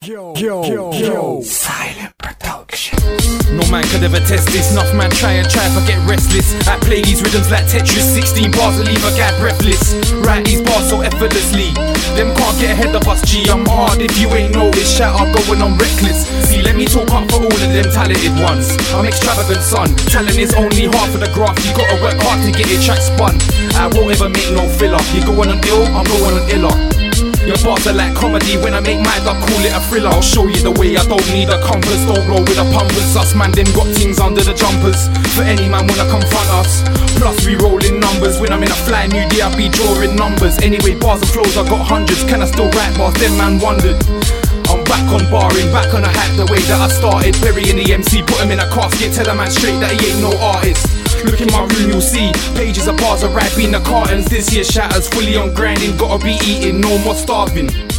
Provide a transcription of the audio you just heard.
Silent production. No man could ever test this. Enough man try if I get restless. I play these rhythms like Tetris. 16 bars will leave a guy breathless. Write these bars so effortlessly. Them can't get ahead of us, G. I'm hard if you ain't noticed. Shout out going on reckless. See, let me talk up for all of them talented ones. I'm extravagant, son. Talent is only half of the graph. You gotta work hard to get your track spun. I won't ever make no filler. You going on ill, I'm going on iller. Your bars are like comedy. When I make mine up, call it a thriller. I'll show you the way. I don't need a compass. Don't roll with a pumpers. Us man, them got things under the jumpers. For any man wanna confront us. Plus we rolling numbers. When I'm in a fly new day, I be drawing numbers. Anyway, bars and flows, I got hundreds. Can I still write bars? Them man wondered. I'm back on barring, back on a hat the way that I started. Burying the MC, put him in a casket. Tell a man straight that he ain't no artist. Look in my room, you'll see pages of bars of rapping the cartons. This year shatters, fully on grinding. Gotta be eating, no more starving.